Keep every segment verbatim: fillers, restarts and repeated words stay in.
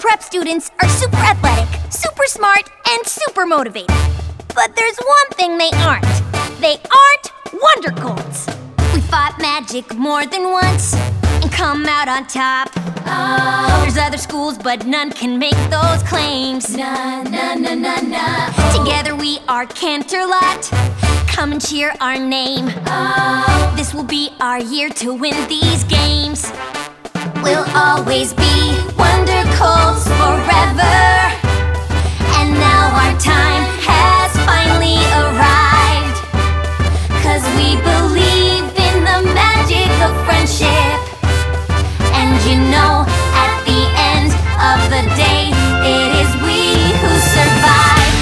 prep students are super athletic, super smart, and super motivated. But there's one thing they aren't. They aren't Wonder Colts. We fought magic more than once and come out on top. Oh. There's other schools, but none can make those claims. Na na na na na. Together we are Canterlot. Come and cheer our name. Oh. This will be our year to win these games. We'll always be Wonder Colts forever. And now our time has finally arrived. 'Cause we believe in the magic of friendship. And you know, at the end of the day, it is we who survive.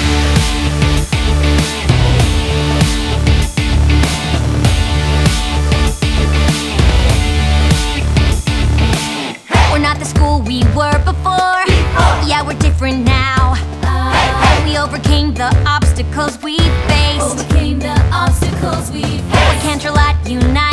We're not the school we were before. Yeah, we're different now. We overcame the obstacles we faced. Overcame the obstacles we faced. We're Canterlot United.